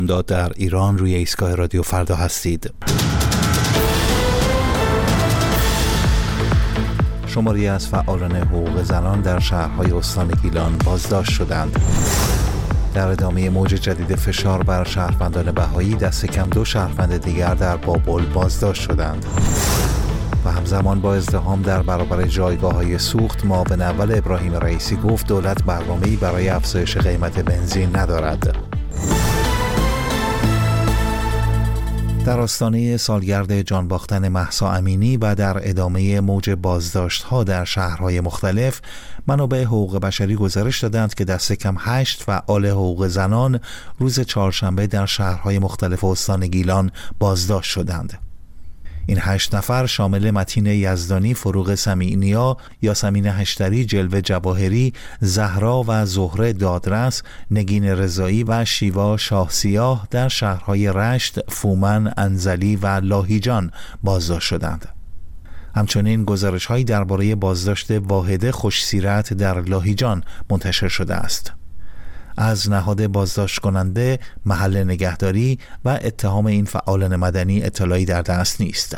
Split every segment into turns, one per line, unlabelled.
در ایران روی ایستگاه رادیو فردا هستید. شماری از فعالان حقوق زنان در شهرهای استان گیلان بازداشت شدند. در ادامه موج جدید فشار بر شهروندان بهایی، دست کم 2 شهروند دیگر در بابل بازداشت شدند. و همزمان با ازدحام در برابر جایگاه‌های سوخت، معاون اول ابراهیم رئیسی گفت دولت برنامه‌ای برای افزایش قیمت بنزین ندارد. در آستانه سالگرد جان باختن مهسا امینی و در ادامه موج بازداشت‌ها در شهرهای مختلف، منابع حقوق بشری گزارش دادند که دست کم 8 فعال حقوق زنان روز چهارشنبه در شهرهای مختلف استان گیلان بازداشت شدند. این 8 نفر شامل متین یزدانی، فروغ سمیع‌نیا، یاسمین هشتری، جلوه جواهری، زهرا و زهره دادرس، نگین رضایی و شیوا شاهسیاه در شهرهای رشت، فومن، انزلی و لاهیجان بازداشت شدند. همچنین گزارش‌هایی درباره بازداشت واحده خوشسیرت در لاهیجان منتشر شده است. از نهاد بازداشت کننده، محل نگهداری و اتهام این فعالان مدنی اطلاعی در دست نیست.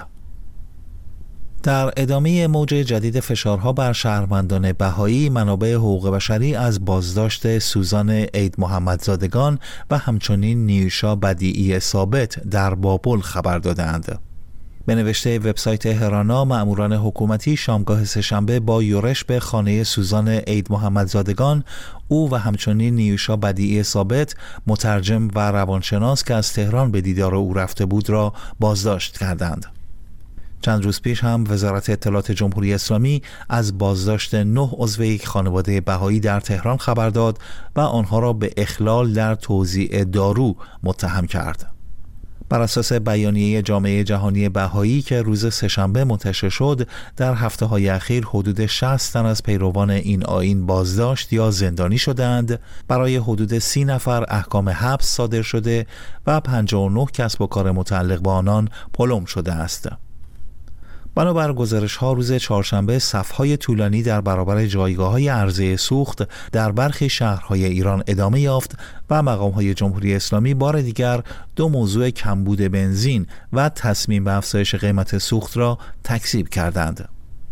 در ادامه موج جدید فشارها بر شهروندان بهایی، منابع حقوق بشری از بازداشت سوزان عید محمدزادگان و همچنین نیوشا بدیعی ثابت در بابل خبر دادند. به نوشته وبسایت هرانا، مأموران حکومتی شامگاه سه‌شنبه با یورش به خانه سوزان عید محمدزادگان، او و همچنین نیوشا بدیعی ثابت، مترجم و روانشناس که از تهران به دیدار او رفته بود، را بازداشت کردند. چند روز پیش هم وزارت اطلاعات جمهوری اسلامی از بازداشت 9 عضو یک خانواده بهایی در تهران خبر داد و آنها را به اخلال در توزیع دارو متهم کرد. بر اساس بیانیه جامعه جهانی بهایی که روز سه‌شنبه منتشر شد، در هفته‌های اخیر حدود 60 تن از پیروان این آیین بازداشت یا زندانی شدند. برای حدود 30 نفر احکام حبس صادر شده و 59 کسب و کار متعلق به آنان پلم شده است. بنابر گزارش‌ها روز چهارشنبه صف‌های طولانی در برابر جایگاه‌های عرضه سوخت در برخی شهرهای ایران ادامه یافت و مقام‌های جمهوری اسلامی بار دیگر 2 موضوع کمبود بنزین و تصمیم به افزایش قیمت سوخت را تکذیب کردند.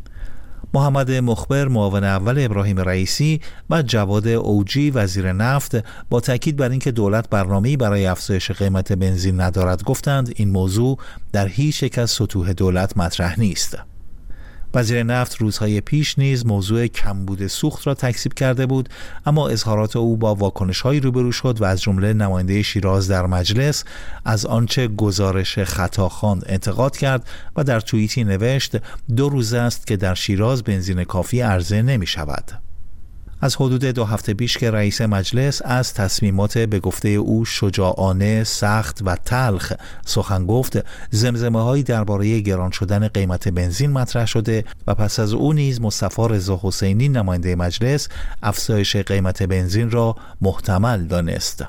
محمد مخبر، معاون اول ابراهیم رئیسی، و جواد اوجی، وزیر نفت، با تاکید بر اینکه دولت برنامه‌ای برای افزایش قیمت بنزین ندارد گفتند این موضوع در هیچ یک از سطوح دولت مطرح نیست. وزیر نفت روزهای پیش نیز موضوع کمبود سوخت را تکذیب کرده بود، اما اظهارات او با واکنش‌هایی روبرو شد و از جمله نماینده شیراز در مجلس از آنچه گزارش خطا خواند انتقاد کرد و در توییتی نوشت 2 روز است که در شیراز بنزین کافی عرضه نمی‌شود. از حدود 2 هفته پیش که رئیس مجلس از تصمیمات به گفته او شجاعانه، سخت و تلخ سخن گفت، زمزمه‌هایی درباره گران شدن قیمت بنزین مطرح شده و پس از او نیز مصطفی رضا حسینی، نماینده مجلس، افزایش قیمت بنزین را محتمل دانست.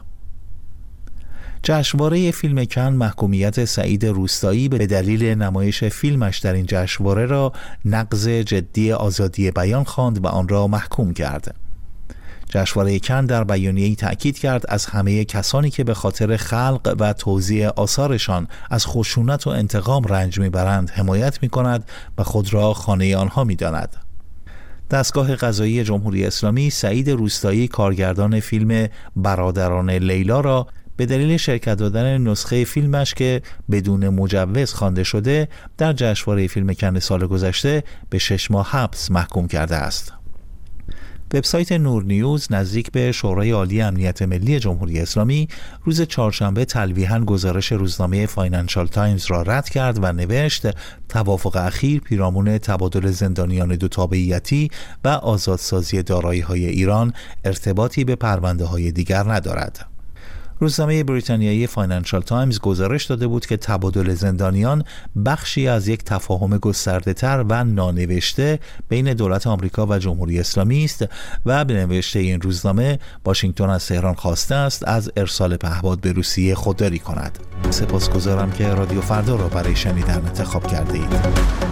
جشنواره فیلم کن محکومیت سعید روستایی به دلیل نمایش فیلمش در این جشنواره را نقض جدی آزادی بیان خواند و آن را محکوم کرد. جشنواره کن در بیانیه‌ای تأکید کرد از همه کسانی که به خاطر خلق و توزیع آثارشان از خشونت و انتقام رنج میبرند حمایت میکند و خود را خانه آنها میداند. دستگاه قضایی جمهوری اسلامی سعید روستایی، کارگردان فیلم برادران لیلا، را به دلیل شرکت دادن نسخه فیلمش که بدون مجوز خوانده شده در جشنواره فیلم کن سال گذشته به 6 ماه حبس محکوم کرده است. وبسایت نور نیوز نزدیک به شورای عالی امنیت ملی جمهوری اسلامی روز چهارشنبه تلویحاً گزارش روزنامه فاینانشال تایمز را رد کرد و نوشت توافق اخیر پیرامون تبادل زندانیان 2 تابعیتی و آزادسازی دارایی‌های ایران ارتباطی به پرونده‌های دیگر ندارد. روزنامه بریتانیایی فاینانشال تایمز گزارش داده بود که تبادل زندانیان بخشی از یک تفاهم گسترده‌تر و نانوشته بین دولت آمریکا و جمهوری اسلامی است و به نوشته این روزنامه واشنگتن از تهران خواسته است از ارسال پهپاد به روسیه خودداری کند. سپاسگزارم که رادیو فردا را برای شنیدن انتخاب کرده اید.